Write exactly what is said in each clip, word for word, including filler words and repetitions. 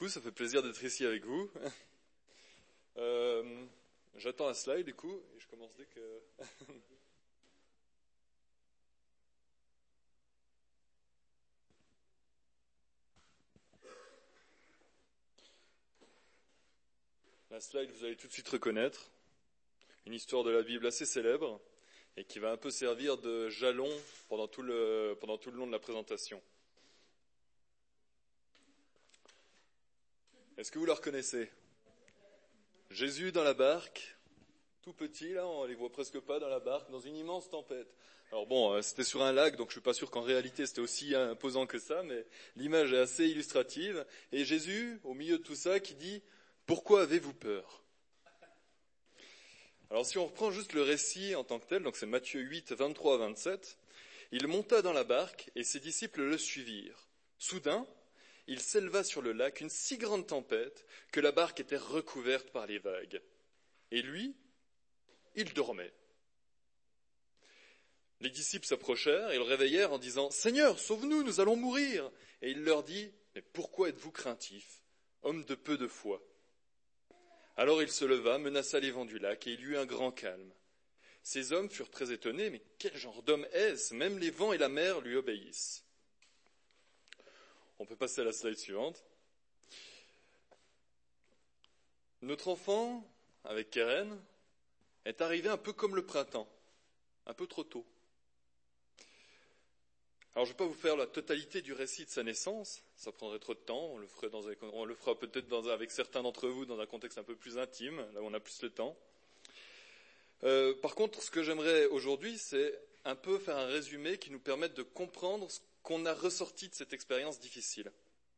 coup, ça fait plaisir d'être ici avec vous. Euh, j'attends un slide, du coup, et je commence dès que... La slide, vous allez tout de suite reconnaître. Une histoire de la Bible assez célèbre, et qui va un peu servir de jalon pendant tout le, pendant tout le long de la présentation. Est-ce que vous la reconnaissez ? Jésus dans la barque, tout petit, là, on les voit presque pas dans la barque, dans une immense tempête. Alors bon, euh, c'était sur un lac, donc je suis pas sûr qu'en réalité c'était aussi imposant que ça, mais l'image est assez illustrative. Et Jésus, au milieu de tout ça, qui dit « Pourquoi avez-vous peur ?» Alors si on reprend juste le récit en tant que tel, donc c'est Matthieu huit, vingt-trois à vingt-sept, il monta dans la barque et ses disciples le suivirent. Soudain, il s'éleva sur le lac une si grande tempête que la barque était recouverte par les vagues. Et lui, il dormait. Les disciples s'approchèrent et le réveillèrent en disant « Seigneur, sauve-nous, nous allons mourir !» Et il leur dit « Mais pourquoi êtes-vous craintifs, hommes de peu de foi ?» Alors il se leva, menaça les vents du lac et il y eut un grand calme. Ces hommes furent très étonnés, mais quel genre d'homme est-ce ? Même les vents et la mer lui obéissent. On peut passer à la slide suivante. Notre enfant, avec Keren, est arrivé un peu comme le printemps, un peu trop tôt. Alors je ne vais pas vous faire la totalité du récit de sa naissance, ça prendrait trop de temps, on le, ferait dans un, on le fera peut-être dans, avec certains d'entre vous dans un contexte un peu plus intime, là où on a plus le temps. Euh, par contre, ce que j'aimerais aujourd'hui, c'est un peu faire un résumé qui nous permette de comprendre ce qu'on a ressorti de cette expérience difficile.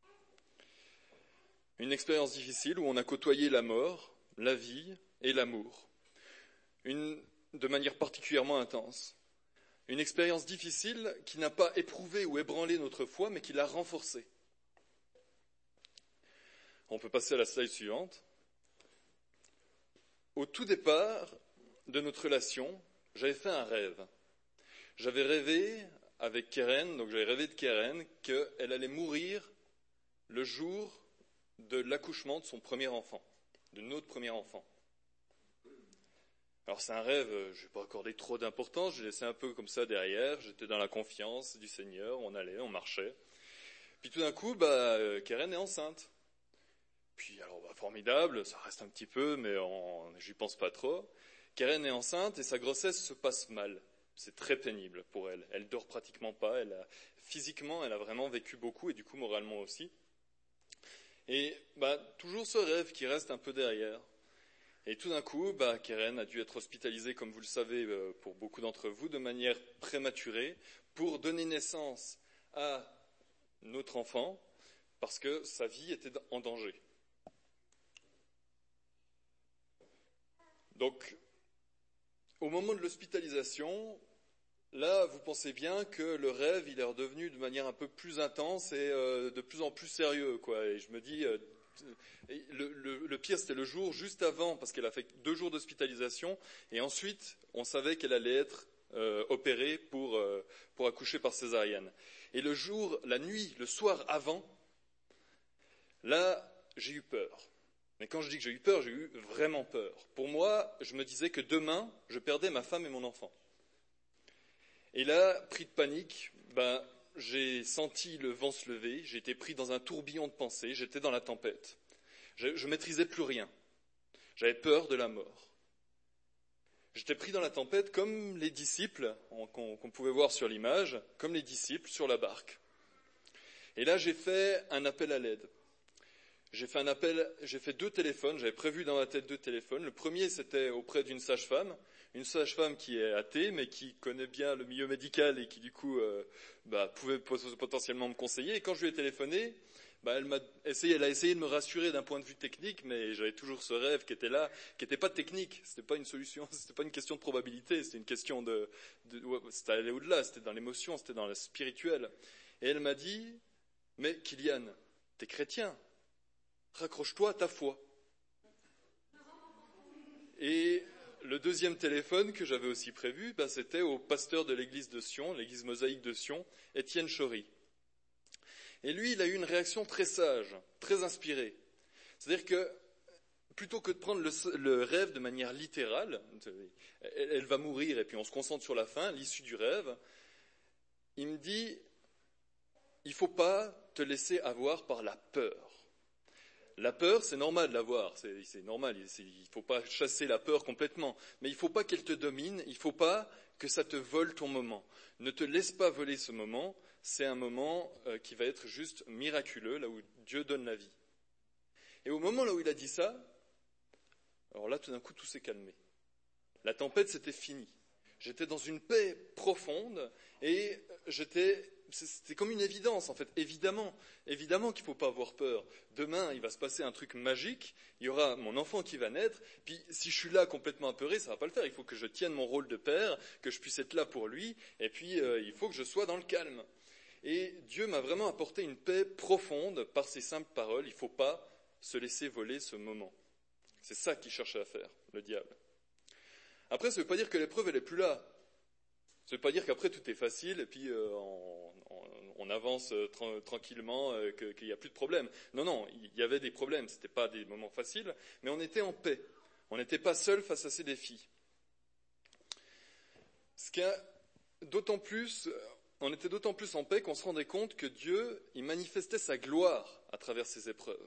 Une expérience difficile où on a côtoyé la mort, la vie et l'amour, une, de manière particulièrement intense. Une expérience difficile qui n'a pas éprouvé ou ébranlé notre foi, mais qui l'a renforcée. On peut passer à la slide suivante. Au tout départ de notre relation, j'avais fait un rêve. J'avais rêvé avec Keren, donc j'avais rêvé de Keren, qu'elle allait mourir le jour de l'accouchement de son premier enfant, de notre premier enfant. Alors c'est un rêve, je ne vais pas accorder trop d'importance, j'ai laissé un peu comme ça derrière, j'étais dans la confiance du Seigneur, on allait, on marchait. Puis tout d'un coup, bah, Keren est enceinte. Puis alors, bah, formidable, ça reste un petit peu, mais on, j'y pense pas trop. Keren est enceinte et sa grossesse se passe mal. C'est très pénible pour elle. Elle dort pratiquement pas, elle a, physiquement, elle a vraiment vécu beaucoup et du coup moralement aussi. Et bah, toujours ce rêve qui reste un peu derrière. Et tout d'un coup, bah, Keren a dû être hospitalisée, comme vous le savez, pour beaucoup d'entre vous, de manière prématurée, pour donner naissance à notre enfant, parce que sa vie était en danger. Donc, au moment de l'hospitalisation, là, vous pensez bien que le rêve, il est redevenu de manière un peu plus intense et euh, de plus en plus sérieux, quoi. Et je me dis... Euh, Le, le, le pire, c'était le jour juste avant, parce qu'elle a fait deux jours d'hospitalisation, et ensuite, on savait qu'elle allait être euh, opérée pour, euh, pour accoucher par césarienne. Et le jour, la nuit, le soir avant, là, j'ai eu peur. Mais quand je dis que j'ai eu peur, j'ai eu vraiment peur. Pour moi, je me disais que demain, je perdais ma femme et mon enfant. Et là, pris de panique, ben, j'ai senti le vent se lever, j'ai été pris dans un tourbillon de pensées, j'étais dans la tempête. Je ne maîtrisais plus rien. J'avais peur de la mort. J'étais pris dans la tempête comme les disciples, qu'on, qu'on pouvait voir sur l'image, comme les disciples sur la barque. Et là, j'ai fait un appel à l'aide. J'ai fait un appel, j'ai fait deux téléphones, j'avais prévu dans ma tête deux téléphones. Le premier, c'était auprès d'une sage-femme, une sage-femme qui est athée, mais qui connaît bien le milieu médical et qui, du coup, euh, bah, pouvait potentiellement me conseiller. Et quand je lui ai téléphoné, bah, elle m'a essayé, elle a essayé de me rassurer d'un point de vue technique, mais j'avais toujours ce rêve qui était là, qui n'était pas technique. C'était pas une solution, c'était pas une question de probabilité, c'était une question de, de c'était aller au-delà, c'était dans l'émotion, c'était dans le spirituel. Et elle m'a dit, mais Kylian, t'es chrétien. Raccroche-toi à ta foi. Et le deuxième téléphone que j'avais aussi prévu, ben, c'était au pasteur de l'église de Sion, l'église mosaïque de Sion, Étienne Chory. Et lui, il a eu une réaction très sage, très inspiré. C'est-à-dire que plutôt que de prendre le, le rêve de manière littérale, elle, elle va mourir et puis on se concentre sur la fin, l'issue du rêve, il me dit, il ne faut pas te laisser avoir par la peur. La peur, c'est normal de l'avoir, c'est, c'est normal, c'est, il ne faut pas chasser la peur complètement, mais il ne faut pas qu'elle te domine, il ne faut pas que ça te vole ton moment. Ne te laisse pas voler ce moment, c'est un moment euh, qui va être juste miraculeux, là où Dieu donne la vie. Et au moment là où il a dit ça, alors là tout d'un coup tout s'est calmé. La tempête c'était fini. J'étais dans une paix profonde et j'étais, c'était comme une évidence en fait. Évidemment, évidemment qu'il ne faut pas avoir peur. Demain il va se passer un truc magique, il y aura mon enfant qui va naître, puis si je suis là complètement apeuré, ça ne va pas le faire. Il faut que je tienne mon rôle de père, que je puisse être là pour lui, et puis euh, il faut que je sois dans le calme. Et Dieu m'a vraiment apporté une paix profonde par ces simples paroles. Il ne faut pas se laisser voler ce moment. C'est ça qu'il cherche à faire, le diable. Après, ça ne veut pas dire que l'épreuve, elle n'est plus là. Ça ne veut pas dire qu'après, tout est facile et puis euh, on, on, on avance euh, tra- tranquillement, euh, que, qu'il n'y a plus de problème. Non, non, il y avait des problèmes. Ce n'était pas des moments faciles, mais on était en paix. On n'était pas seul face à ces défis. Ce qui a d'autant plus... On était d'autant plus en paix qu'on se rendait compte que Dieu, il manifestait sa gloire à travers ces épreuves.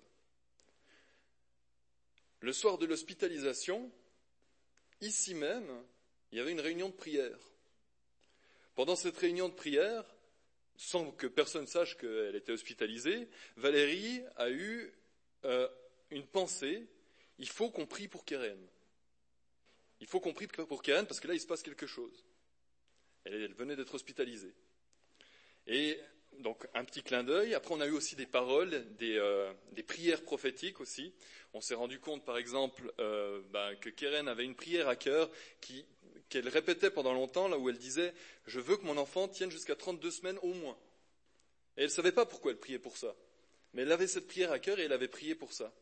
Le soir de l'hospitalisation, ici même, il y avait une réunion de prière. Pendant cette réunion de prière, sans que personne sache qu'elle était hospitalisée, Valérie a eu euh, une pensée, il faut qu'on prie pour Keren. Il faut qu'on prie pour Keren parce que là, il se passe quelque chose. Elle, elle venait d'être hospitalisée. Et donc, un petit clin d'œil. Après, on a eu aussi des paroles, des, euh, des prières prophétiques aussi. On s'est rendu compte, par exemple, euh, ben, que Keren avait une prière à cœur qui, qu'elle répétait pendant longtemps, là où elle disait « Je veux que mon enfant tienne jusqu'à trente-deux semaines au moins ». Et elle ne savait pas pourquoi elle priait pour ça. Mais elle avait cette prière à cœur et elle avait prié pour ça.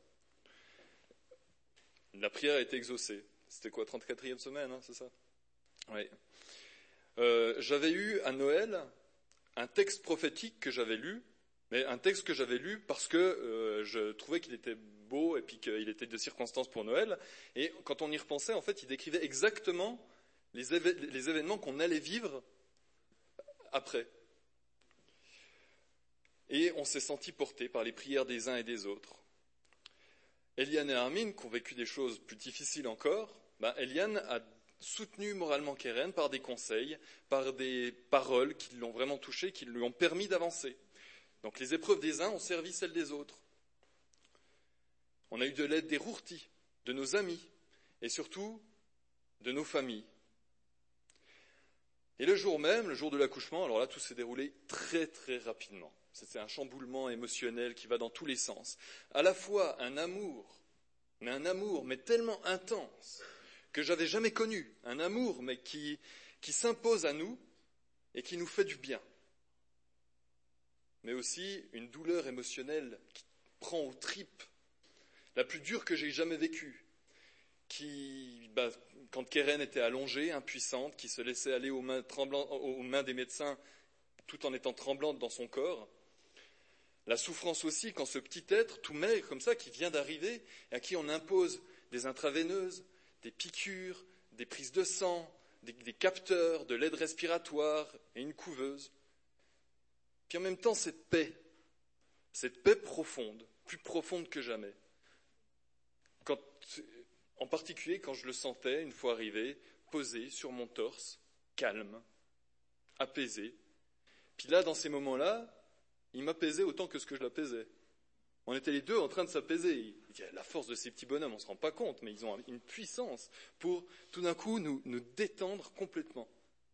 La prière a été exaucée. C'était quoi, trente-quatrième semaine, hein, c'est ça ? Oui. Euh, j'avais eu à Noël un texte prophétique que j'avais lu, mais un texte que j'avais lu parce que euh, je trouvais qu'il était beau et puis qu'il était de circonstance pour Noël. Et quand on y repensait, en fait, il décrivait exactement les, éve- les événements qu'on allait vivre après. Et on s'est senti porté par les prières des uns et des autres. Eliane et Armin, qui ont vécu des choses plus difficiles encore, ben Eliane a soutenu moralement Keren par des conseils, par des paroles qui l'ont vraiment touché, qui lui ont permis d'avancer. Donc les épreuves des uns ont servi celles des autres. On a eu de l'aide des rourtis, de nos amis, et surtout de nos familles. Et le jour même, le jour de l'accouchement, alors là tout s'est déroulé très très rapidement. C'était un chamboulement émotionnel qui va dans tous les sens. À la fois un amour, mais un amour, mais tellement intense, que j'avais jamais connu, un amour mais qui, qui s'impose à nous et qui nous fait du bien. Mais aussi une douleur émotionnelle qui prend aux tripes, la plus dure que j'ai jamais vécue, qui, bah, quand Keren était allongée, impuissante, qui se laissait aller aux mains, tremblantes, aux mains des médecins tout en étant tremblante dans son corps. La souffrance aussi quand ce petit être, tout maigre comme ça, qui vient d'arriver, et à qui on impose des intraveineuses, des piqûres, des prises de sang, des, des capteurs, de l'aide respiratoire et une couveuse. Puis en même temps, cette paix, cette paix profonde, plus profonde que jamais. Quand, en particulier quand je le sentais, une fois arrivé, posé sur mon torse, calme, apaisé. Puis là, dans ces moments-là, il m'apaisait autant que ce que je l'apaisais. On était les deux en train de s'apaiser. La force de ces petits bonhommes, on ne se rend pas compte, mais ils ont une puissance pour tout d'un coup nous, nous détendre complètement.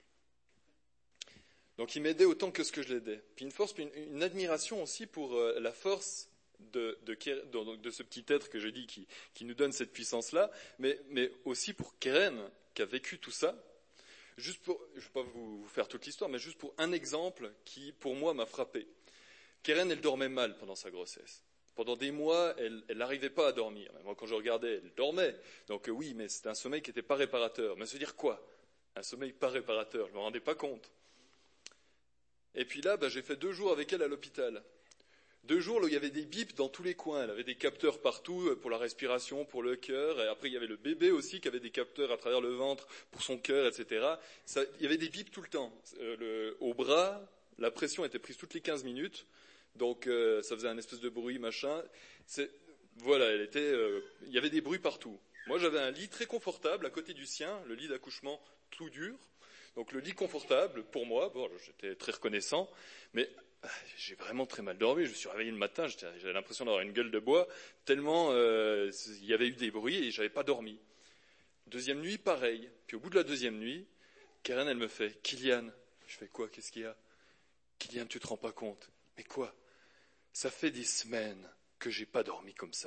Donc il m'aidait autant que ce que je l'aidais. Puis une force, puis une, une admiration aussi pour euh, la force de, de, de, de ce petit être que j'ai dit qui, qui nous donne cette puissance-là, mais, mais aussi pour Keren qui a vécu tout ça. Juste pour, je ne vais pas vous, vous faire toute l'histoire, mais juste pour un exemple qui, pour moi, m'a frappé. Keren, elle dormait mal pendant sa grossesse. Pendant des mois, elle n'arrivait pas à dormir. Moi, quand je regardais, elle dormait. Donc euh, oui, mais c'était un sommeil qui n'était pas réparateur. Mais se dire quoi ? Un sommeil pas réparateur, je ne me rendais pas compte. Et puis là, bah, j'ai fait deux jours avec elle à l'hôpital. Deux jours où il y avait des bips dans tous les coins. Elle avait des capteurs partout pour la respiration, pour le cœur. Et après, il y avait le bébé aussi qui avait des capteurs à travers le ventre pour son cœur, et cetera. Ça, il y avait des bips tout le temps. Euh, le, au bras, la pression était prise toutes les quinze minutes. Donc, euh, ça faisait un espèce de bruit, machin. C'est, voilà, elle était, euh, il y avait des bruits partout. Moi, j'avais un lit très confortable à côté du sien, le lit d'accouchement tout dur. Donc, le lit confortable pour moi. Bon, j'étais très reconnaissant, mais j'ai vraiment très mal dormi. Je me suis réveillé le matin, j'avais l'impression d'avoir une gueule de bois, tellement euh, il y avait eu des bruits et j'avais pas dormi. Deuxième nuit, pareil. Puis au bout de la deuxième nuit, Karen, elle me fait « Kylian ». Je fais « Quoi ? Qu'est-ce qu'il y a ?»« Kylian, tu te rends pas compte ?»« Mais quoi ? Ça fait des semaines que j'ai pas dormi comme ça. »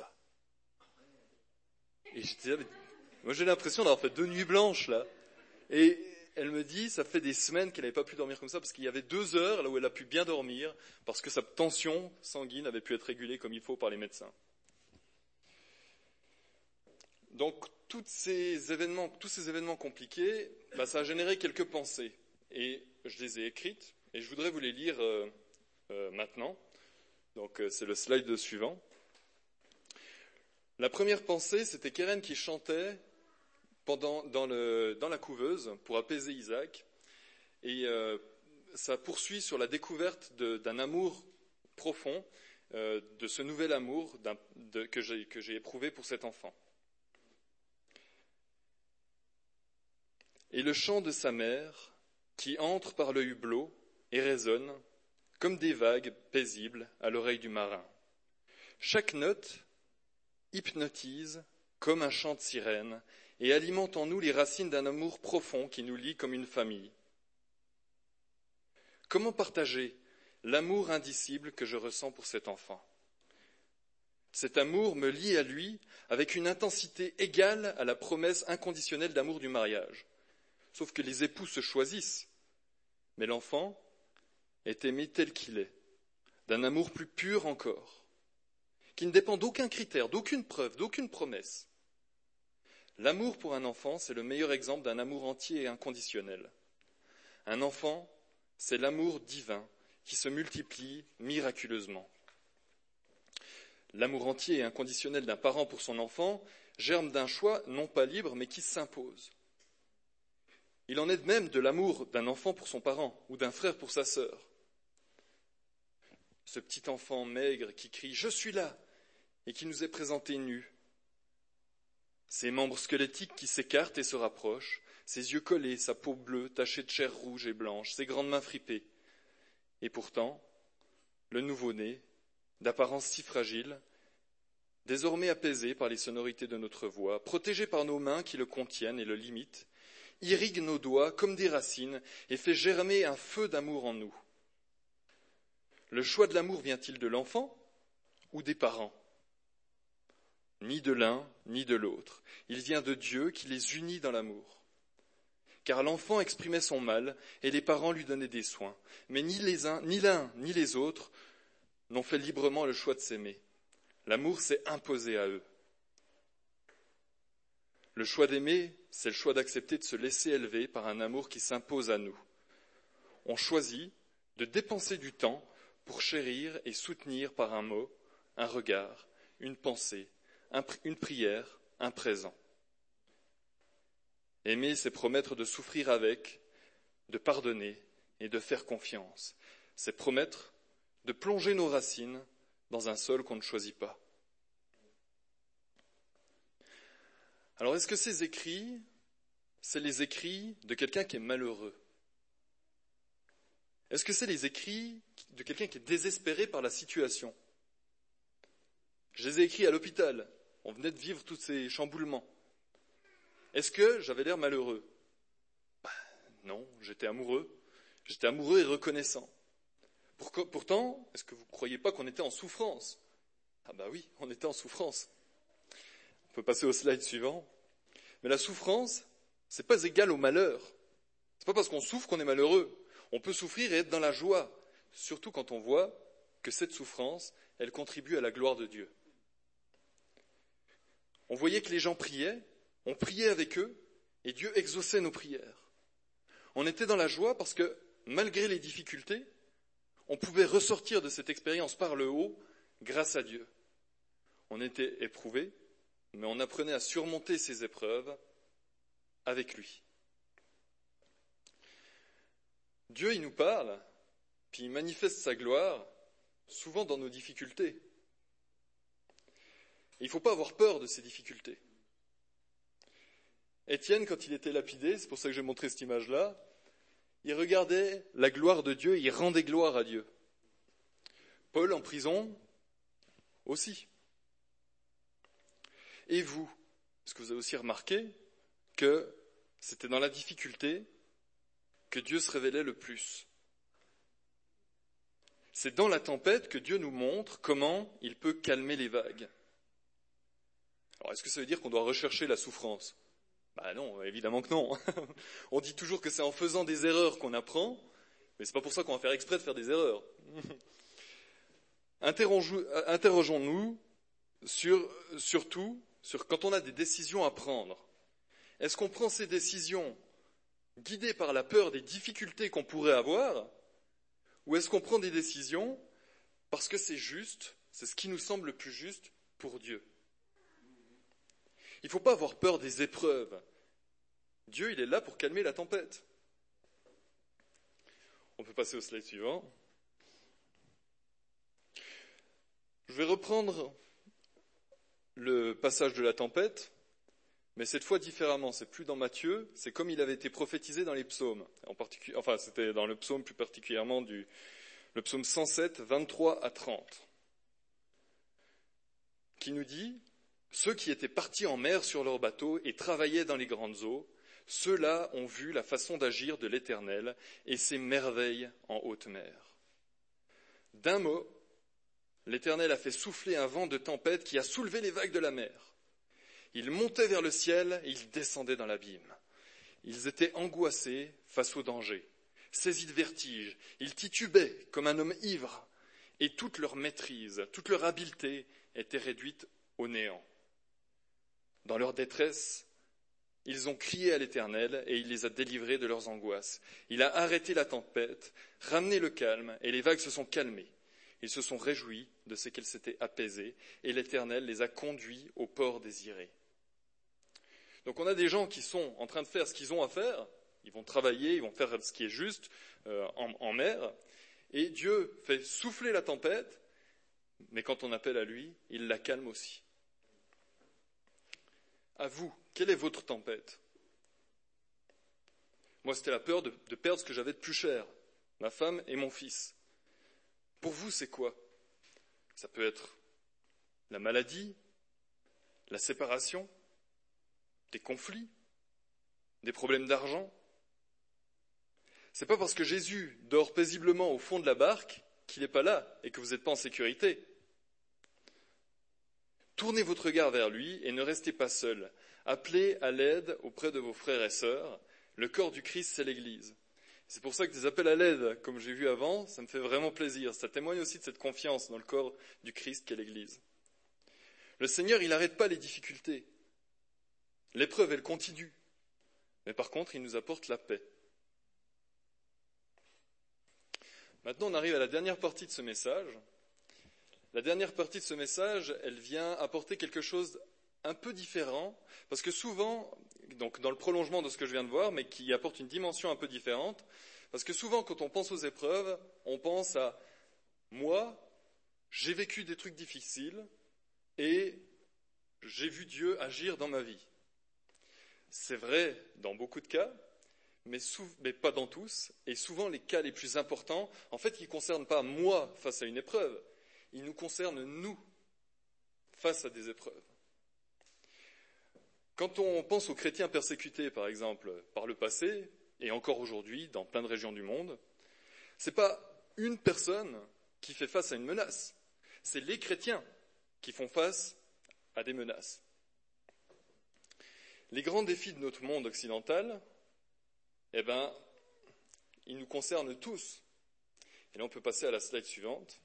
Et j'étais là, moi j'ai l'impression d'avoir fait deux nuits blanches là. Et elle me dit, ça fait des semaines qu'elle n'avait pas pu dormir comme ça, parce qu'il y avait deux heures là où elle a pu bien dormir, parce que sa tension sanguine avait pu être régulée comme il faut par les médecins. Donc, toutes ces événements, tous ces événements compliqués, bah, ça a généré quelques pensées. Et je les ai écrites, et je voudrais vous les lire euh, euh, maintenant. Donc, euh, c'est le slide suivant. La première pensée, c'était Karen qui chantait Pendant, dans, le, dans la couveuse pour apaiser Isaac. Et euh, ça poursuit sur la découverte de, d'un amour profond, euh, de ce nouvel amour d'un, de, que, j'ai, que j'ai éprouvé pour cet enfant. Et le chant de sa mère qui entre par le hublot et résonne comme des vagues paisibles à l'oreille du marin. Chaque note hypnotise comme un chant de sirène et alimente en nous les racines d'un amour profond qui nous lie comme une famille. Comment partager l'amour indicible que je ressens pour cet enfant ? Cet amour me lie à lui avec une intensité égale à la promesse inconditionnelle d'amour du mariage. Sauf que les époux se choisissent, mais l'enfant est aimé tel qu'il est, d'un amour plus pur encore, qui ne dépend d'aucun critère, d'aucune preuve, d'aucune promesse. L'amour pour un enfant, c'est le meilleur exemple d'un amour entier et inconditionnel. Un enfant, c'est l'amour divin qui se multiplie miraculeusement. L'amour entier et inconditionnel d'un parent pour son enfant germe d'un choix non pas libre, mais qui s'impose. Il en est de même de l'amour d'un enfant pour son parent ou d'un frère pour sa sœur. Ce petit enfant maigre qui crie « Je suis là !» et qui nous est présenté nu. Ses membres squelettiques qui s'écartent et se rapprochent, ses yeux collés, sa peau bleue tachée de chair rouge et blanche, ses grandes mains fripées. Et pourtant, le nouveau-né, d'apparence si fragile, désormais apaisé par les sonorités de notre voix, protégé par nos mains qui le contiennent et le limitent, irrigue nos doigts comme des racines et fait germer un feu d'amour en nous. Le choix de l'amour vient-il de l'enfant ou des parents ? Ni de l'un, ni de l'autre. Il vient de Dieu qui les unit dans l'amour. Car l'enfant exprimait son mal et les parents lui donnaient des soins. Mais ni les uns, ni l'un, ni les autres n'ont fait librement le choix de s'aimer. L'amour s'est imposé à eux. Le choix d'aimer, c'est le choix d'accepter de se laisser élever par un amour qui s'impose à nous. On choisit de dépenser du temps pour chérir et soutenir par un mot, un regard, une pensée, une prière, un présent. Aimer, c'est promettre de souffrir avec, de pardonner et de faire confiance. C'est promettre de plonger nos racines dans un sol qu'on ne choisit pas. Alors, est-ce que ces écrits, c'est les écrits de quelqu'un qui est malheureux ? Est-ce que c'est les écrits de quelqu'un qui est désespéré par la situation ? Je les ai écrits à l'hôpital. On venait de vivre tous ces chamboulements. Est-ce que j'avais l'air malheureux ? Ben, non, j'étais amoureux. J'étais amoureux et reconnaissant. Pourtant, est-ce que vous ne croyez pas qu'on était en souffrance ? Ah ben oui, on était en souffrance. On peut passer au slide suivant. Mais la souffrance, ce n'est pas égal au malheur. Ce n'est pas parce qu'on souffre qu'on est malheureux. On peut souffrir et être dans la joie, surtout quand on voit que cette souffrance, elle contribue à la gloire de Dieu. On voyait que les gens priaient, on priait avec eux, et Dieu exauçait nos prières. On était dans la joie parce que, malgré les difficultés, on pouvait ressortir de cette expérience par le haut grâce à Dieu. On était éprouvé, mais on apprenait à surmonter ces épreuves avec lui. Dieu, il nous parle, puis il manifeste sa gloire, souvent dans nos difficultés. Il ne faut pas avoir peur de ces difficultés. Étienne, quand il était lapidé, c'est pour ça que j'ai montré cette image-là, il regardait la gloire de Dieu, il rendait gloire à Dieu. Paul, en prison, aussi. Et vous, est-ce que vous avez aussi remarqué que c'était dans la difficulté que Dieu se révélait le plus? C'est dans la tempête que Dieu nous montre comment il peut calmer les vagues. Alors, est-ce que ça veut dire qu'on doit rechercher la souffrance? Bah non, évidemment que non. On dit toujours que c'est en faisant des erreurs qu'on apprend, mais c'est pas pour ça qu'on va faire exprès de faire des erreurs. Interrogeons-nous sur, surtout sur quand on a des décisions à prendre. Est-ce qu'on prend ces décisions guidées par la peur des difficultés qu'on pourrait avoir, ou est-ce qu'on prend des décisions parce que c'est juste, c'est ce qui nous semble le plus juste pour Dieu? Il ne faut pas avoir peur des épreuves. Dieu, il est là pour calmer la tempête. On peut passer au slide suivant. Je vais reprendre le passage de la tempête, mais cette fois différemment. C'est plus dans Matthieu, c'est comme il avait été prophétisé dans les psaumes. En particulier, enfin, c'était dans le psaume plus particulièrement du le psaume cent sept, vingt-trois à trente, qui nous dit: ceux qui étaient partis en mer sur leur bateau et travaillaient dans les grandes eaux, ceux-là ont vu la façon d'agir de l'Éternel et ses merveilles en haute mer. D'un mot, l'Éternel a fait souffler un vent de tempête qui a soulevé les vagues de la mer. Ils montaient vers le ciel et ils descendaient dans l'abîme. Ils étaient angoissés face au danger, saisis de vertige. Ils titubaient comme un homme ivre et toute leur maîtrise, toute leur habileté était réduite au néant. Dans leur détresse, ils ont crié à l'Éternel et il les a délivrés de leurs angoisses. Il a arrêté la tempête, ramené le calme et les vagues se sont calmées. Ils se sont réjouis de ce qu'elles s'étaient apaisées et l'Éternel les a conduits au port désiré. Donc on a des gens qui sont en train de faire ce qu'ils ont à faire. Ils vont travailler, ils vont faire ce qui est juste euh, en, en mer. Et Dieu fait souffler la tempête, mais quand on appelle à lui, il la calme aussi. À vous, quelle est votre tempête? Moi, c'était la peur de, de perdre ce que j'avais de plus cher, ma femme et mon fils. Pour vous, c'est quoi? Ça peut être la maladie, la séparation, des conflits, des problèmes d'argent. C'est pas parce que Jésus dort paisiblement au fond de la barque qu'il n'est pas là et que vous n'êtes pas en sécurité. Tournez votre regard vers lui et ne restez pas seul. Appelez à l'aide auprès de vos frères et sœurs. Le corps du Christ, c'est l'Église. C'est pour ça que des appels à l'aide, comme j'ai vu avant, ça me fait vraiment plaisir. Ça témoigne aussi de cette confiance dans le corps du Christ qu'est l'Église. Le Seigneur, il n'arrête pas les difficultés. L'épreuve, elle continue. Mais par contre, il nous apporte la paix. Maintenant, on arrive à la dernière partie de ce message. La dernière partie de ce message, elle vient apporter quelque chose un peu différent, parce que souvent, donc dans le prolongement de ce que je viens de voir, mais qui apporte une dimension un peu différente, parce que souvent quand on pense aux épreuves, on pense à « moi, j'ai vécu des trucs difficiles et j'ai vu Dieu agir dans ma vie ». C'est vrai dans beaucoup de cas, mais, sou- mais pas dans tous, et souvent les cas les plus importants, en fait, ils ne concernent pas moi face à une épreuve, ils nous concernent nous face à des épreuves. Quand on pense aux chrétiens persécutés, par exemple, par le passé, et encore aujourd'hui, dans plein de régions du monde, ce n'est pas une personne qui fait face à une menace, c'est les chrétiens qui font face à des menaces. Les grands défis de notre monde occidental, eh ben, ils nous concernent tous. Et là, on peut passer à la slide suivante.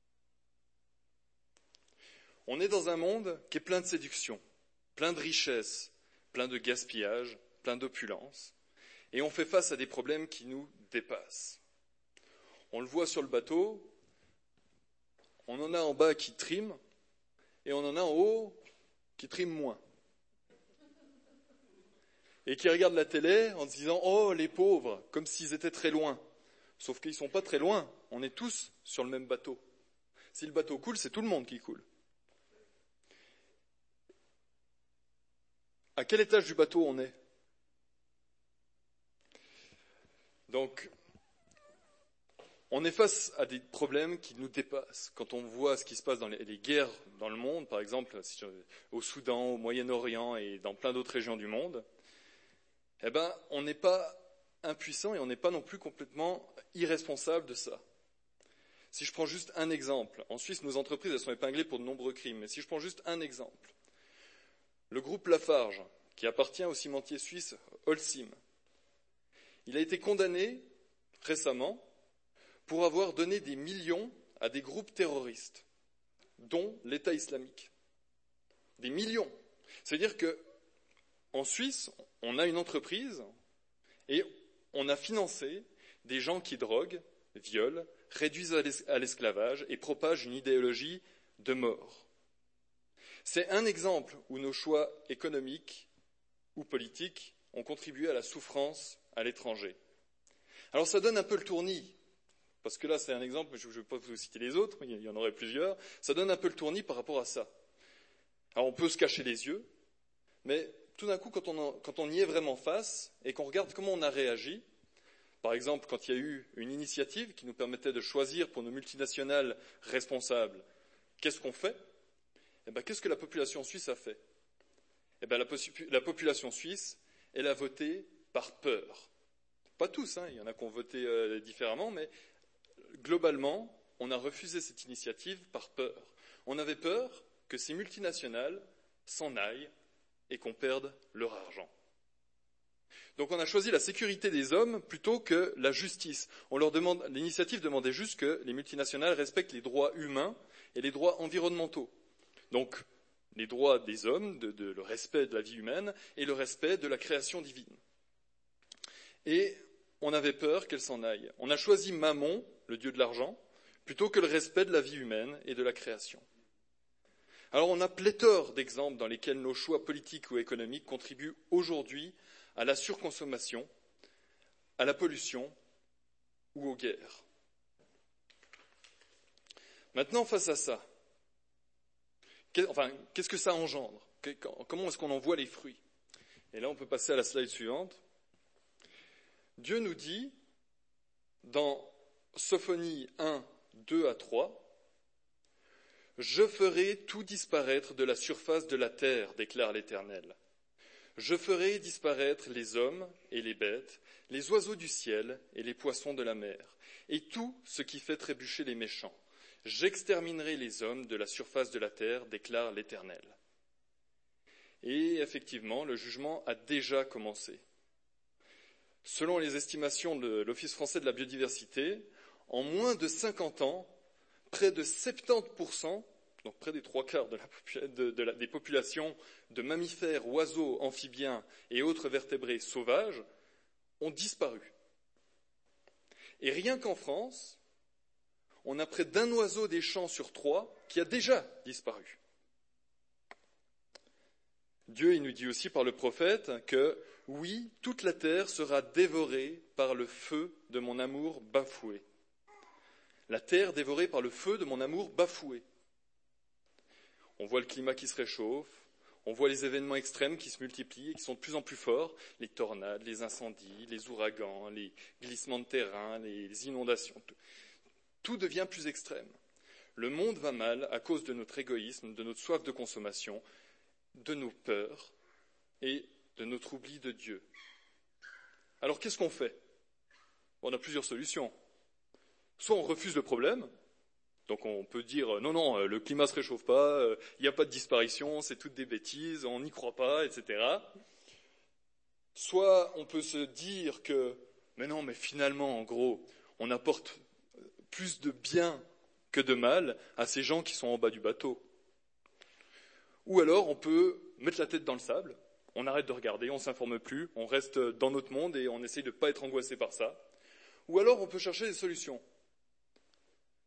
On est dans un monde qui est plein de séduction, plein de richesse, plein de gaspillage, plein d'opulence, et on fait face à des problèmes qui nous dépassent. on le voit sur le bateau, on en a en bas qui triment, et on en a en haut qui triment moins. Et qui regardent la télé en se disant « Oh, les pauvres !» comme s'ils étaient très loin. Sauf qu'ils ne sont pas très loin, on est tous sur le même bateau. Si le bateau coule, c'est tout le monde qui coule. À quel étage du bateau on est ? Donc, on est face à des problèmes qui nous dépassent. Quand on voit ce qui se passe dans les, les guerres dans le monde, par exemple au Soudan, au Moyen-Orient et dans plein d'autres régions du monde, eh ben, on n'est pas impuissant et on n'est pas non plus complètement irresponsable de ça. Si je prends juste un exemple, en Suisse, nos entreprises elles sont épinglées pour de nombreux crimes, mais si je prends juste un exemple, le groupe Lafarge, qui appartient au cimentier suisse Holcim, il a été condamné récemment pour avoir donné des millions à des groupes terroristes, dont l'État islamique. Des millions. C'est-à-dire qu'en Suisse, on a une entreprise et on a financé des gens qui droguent, violent, réduisent à l'esclavage et propagent une idéologie de mort. C'est un exemple où nos choix économiques ou politiques ont contribué à la souffrance à l'étranger. Alors ça donne un peu le tournis, parce que là c'est un exemple, je ne vais pas vous citer les autres, il y en aurait plusieurs, ça donne un peu le tournis par rapport à ça. Alors on peut se cacher les yeux, mais tout d'un coup quand on, en, quand on y est vraiment face et qu'on regarde comment on a réagi, par exemple quand il y a eu une initiative qui nous permettait de choisir pour nos multinationales responsables, qu'est-ce qu'on fait ? Eh bien, qu'est-ce que la population suisse a fait ? Eh bien, la, la population suisse, elle a voté par peur. Pas tous, hein, il y en a qui ont voté euh, différemment, mais globalement, on a refusé cette initiative par peur. On avait peur que ces multinationales s'en aillent et qu'on perde leur argent. Donc on a choisi la sécurité des hommes plutôt que la justice. On leur demande, l'initiative demandait juste que les multinationales respectent les droits humains et les droits environnementaux. Donc les droits des hommes, de, de, le respect de la vie humaine et le respect de la création divine. Et on avait peur qu'elle s'en aille. On a choisi Mammon, le dieu de l'argent, plutôt que le respect de la vie humaine et de la création. Alors on a pléthore d'exemples dans lesquels nos choix politiques ou économiques contribuent aujourd'hui à la surconsommation, à la pollution ou aux guerres. Maintenant, face à ça, enfin, qu'est-ce que ça engendre ? Comment est-ce qu'on en voit les fruits ? Et là, on peut passer à la slide suivante. Dieu nous dit, dans Sophonie un, deux à trois, « Je ferai tout disparaître de la surface de la terre, déclare l'Éternel. Je ferai disparaître les hommes et les bêtes, les oiseaux du ciel et les poissons de la mer, et tout ce qui fait trébucher les méchants. J'exterminerai les hommes de la surface de la terre, déclare l'Éternel. » Et effectivement, le jugement a déjà commencé. Selon les estimations de l'Office français de la biodiversité, en moins de cinquante ans, près de soixante-dix pour cent, donc près des trois quarts de la, de, de la, des populations de mammifères, oiseaux, amphibiens et autres vertébrés sauvages ont disparu. Et rien qu'en France, on a près d'un oiseau des champs sur trois qui a déjà disparu. Dieu, il nous dit aussi par le prophète que, oui, toute la terre sera dévorée par le feu de mon amour bafoué. La terre dévorée par le feu de mon amour bafoué. On voit le climat qui se réchauffe, on voit les événements extrêmes qui se multiplient et qui sont de plus en plus forts, les tornades, les incendies, les ouragans, les glissements de terrain, les inondations. Tout, tout devient plus extrême. Le monde va mal à cause de notre égoïsme, de notre soif de consommation, de nos peurs et de notre oubli de Dieu. Alors qu'est-ce qu'on fait ? On a plusieurs solutions. Soit on refuse le problème, donc on peut dire non, non, le climat ne se réchauffe pas, il n'y a pas de disparition, c'est toutes des bêtises, on n'y croit pas, et cetera. Soit on peut se dire que, mais non, mais finalement, en gros, on apporte plus de bien que de mal à ces gens qui sont en bas du bateau. Ou alors on peut mettre la tête dans le sable, on arrête de regarder, on ne s'informe plus, on reste dans notre monde et on essaye de ne pas être angoissé par ça. Ou alors on peut chercher des solutions.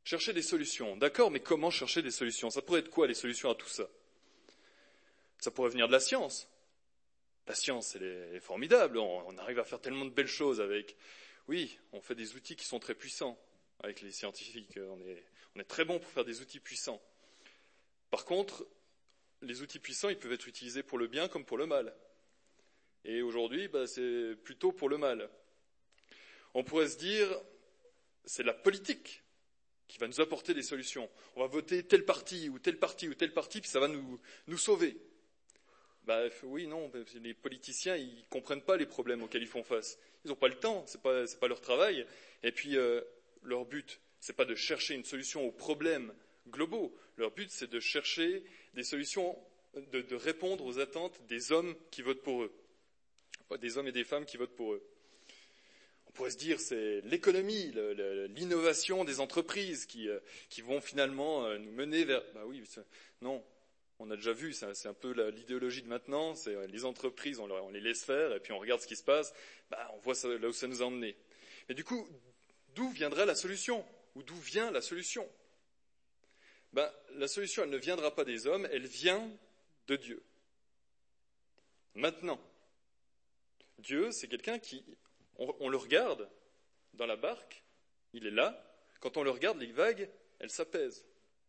Chercher des solutions. D'accord, mais comment chercher des solutions? Ça pourrait être quoi les solutions à tout ça? Ça pourrait venir de la science. La science, elle est, elle est formidable. On, on arrive à faire tellement de belles choses avec. Oui, on fait des outils qui sont très puissants avec les scientifiques. On est, on est très bon pour faire des outils puissants. Par contre, les outils puissants, ils peuvent être utilisés pour le bien comme pour le mal. Et aujourd'hui, bah, c'est plutôt pour le mal. On pourrait se dire, c'est la politique qui va nous apporter des solutions. On va voter tel parti ou tel parti ou tel parti, puis ça va nous, nous sauver. Bah, oui, non, les politiciens, ils comprennent pas les problèmes auxquels ils font face. Ils n'ont pas le temps, c'est pas, c'est pas leur travail. Et puis, euh, leur but, c'est pas de chercher une solution aux problèmes globaux. Leur but, c'est de chercher des solutions, de, de répondre aux attentes des hommes qui votent pour eux. Des hommes et des femmes qui votent pour eux. On pourrait se dire, c'est l'économie, le, le, l'innovation des entreprises qui, euh, qui vont finalement euh, nous mener vers... Bah oui, non. On a déjà vu, c'est un peu l'idéologie de maintenant, c'est les entreprises, on, leur, on les laisse faire, et puis on regarde ce qui se passe, bah, on voit ça, là où ça nous a emmenés. Mais du coup, d'où viendra la solution? Ou d'où vient la solution? Ben, la solution, elle ne viendra pas des hommes, elle vient de Dieu. Maintenant, Dieu, c'est quelqu'un qui, on, on le regarde dans la barque, il est là, quand on le regarde, les vagues, elles s'apaisent.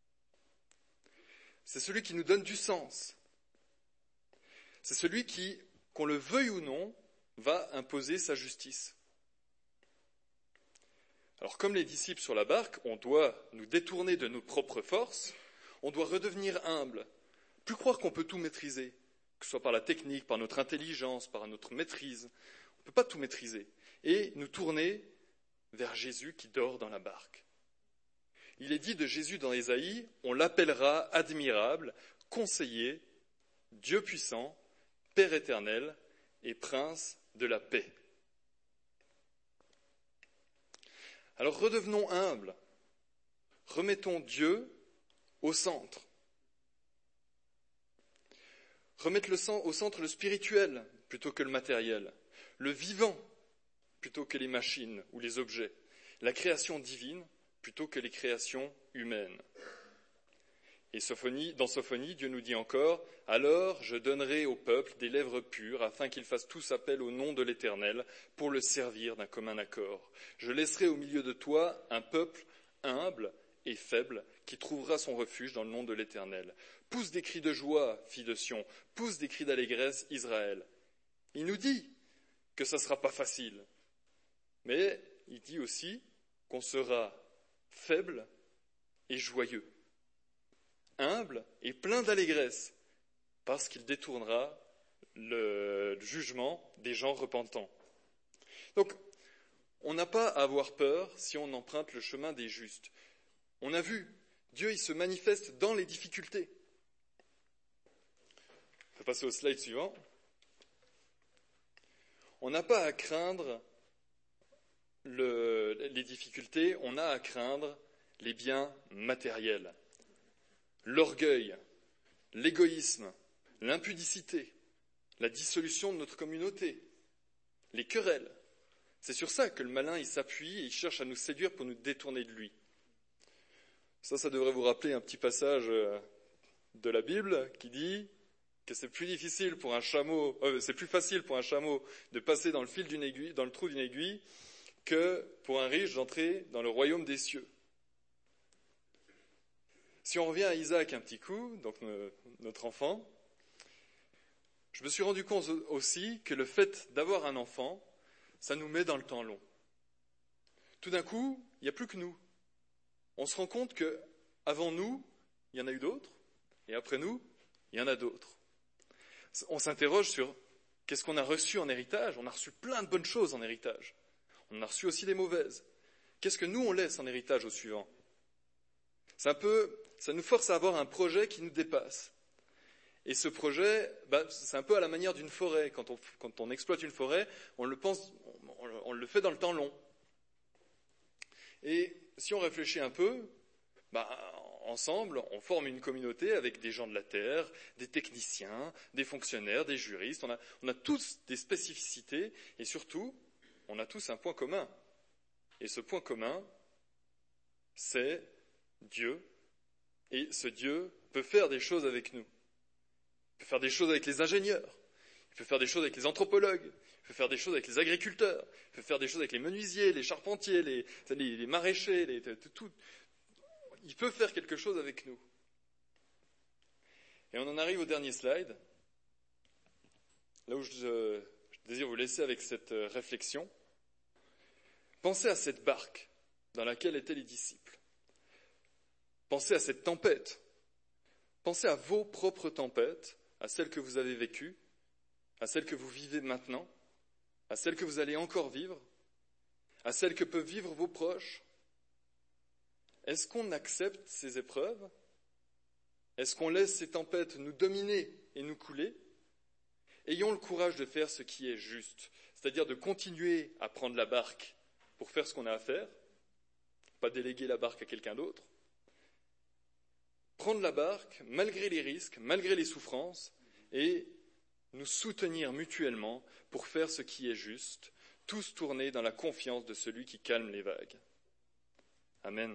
C'est celui qui nous donne du sens. C'est celui qui, qu'on le veuille ou non, va imposer sa justice. Alors comme les disciples sur la barque, on doit nous détourner de nos propres forces, on doit redevenir humble, plus croire qu'on peut tout maîtriser, que ce soit par la technique, par notre intelligence, par notre maîtrise. On ne peut pas tout maîtriser. Et nous tourner vers Jésus qui dort dans la barque. Il est dit de Jésus dans Ésaïe, on l'appellera admirable, conseiller, Dieu puissant, Père éternel et Prince de la paix. Alors redevenons humbles, remettons Dieu au centre. Remettre le sang au centre le spirituel plutôt que le matériel, le vivant plutôt que les machines ou les objets, la création divine plutôt que les créations humaines. Et Sophonie, dans Sophonie, Dieu nous dit encore « Alors je donnerai au peuple des lèvres pures, afin qu'ils fassent tous appel au nom de l'Éternel, pour le servir d'un commun accord. Je laisserai au milieu de toi un peuple humble et faible, qui trouvera son refuge dans le nom de l'Éternel. Pousse des cris de joie, fille de Sion, pousse des cris d'allégresse, Israël. » Il nous dit que ça ne sera pas facile, mais il dit aussi qu'on sera faible et joyeux, humble et plein d'allégresse, parce qu'il détournera le jugement des gens repentants. Donc, on n'a pas à avoir peur si on emprunte le chemin des justes. On a vu, Dieu il se manifeste dans les difficultés. On peut passer au slide suivant. On n'a pas à craindre le, les difficultés, on a à craindre les biens matériels, l'orgueil, l'égoïsme, l'impudicité, la dissolution de notre communauté, les querelles. C'est sur ça que le malin il s'appuie et il cherche à nous séduire pour nous détourner de lui. Ça, ça devrait vous rappeler un petit passage de la Bible qui dit que c'est plus difficile pour un chameau, euh, c'est plus facile pour un chameau de passer dans le fil d'une aiguille, dans le trou d'une aiguille, que pour un riche d'entrer dans le royaume des cieux. Si on revient à Isaac un petit coup, donc notre enfant, je me suis rendu compte aussi que le fait d'avoir un enfant, ça nous met dans le temps long. Tout d'un coup, il n'y a plus que nous. On se rend compte qu'avant nous, il y en a eu d'autres, et après nous, il y en a d'autres. On s'interroge sur qu'est-ce qu'on a reçu en héritage. On a reçu plein de bonnes choses en héritage. On en a reçu aussi des mauvaises. Qu'est-ce que nous, on laisse en héritage au suivant? C'est un peu, ça nous force à avoir un projet qui nous dépasse. Et ce projet, bah, c'est un peu à la manière d'une forêt. Quand on, quand on exploite une forêt, on le pense, on, on le fait dans le temps long. Et si on réfléchit un peu, bah, ensemble, on forme une communauté avec des gens de la terre, des techniciens, des fonctionnaires, des juristes. On a, on a tous des spécificités et surtout, on a tous un point commun. Et ce point commun, c'est Dieu, et ce Dieu peut faire des choses avec nous. Il peut faire des choses avec les ingénieurs, il peut faire des choses avec les anthropologues, il peut faire des choses avec les agriculteurs, il peut faire des choses avec les menuisiers, les charpentiers, les, les, les maraîchers, les, tout. Il peut faire quelque chose avec nous. Et on en arrive au dernier slide, là où je, je désire vous laisser avec cette réflexion. Pensez à cette barque dans laquelle étaient les disciples. Pensez à cette tempête. Pensez à vos propres tempêtes, à celles que vous avez vécues, à celles que vous vivez maintenant, à celles que vous allez encore vivre, à celles que peuvent vivre vos proches. Est-ce qu'on accepte ces épreuves ? Est-ce qu'on laisse ces tempêtes nous dominer et nous couler ? Ayons le courage de faire ce qui est juste, c'est-à-dire de continuer à prendre la barque pour faire ce qu'on a à faire, pas déléguer la barque à quelqu'un d'autre. Prendre la barque malgré les risques, malgré les souffrances, et nous soutenir mutuellement pour faire ce qui est juste, tous tournés dans la confiance de celui qui calme les vagues. Amen.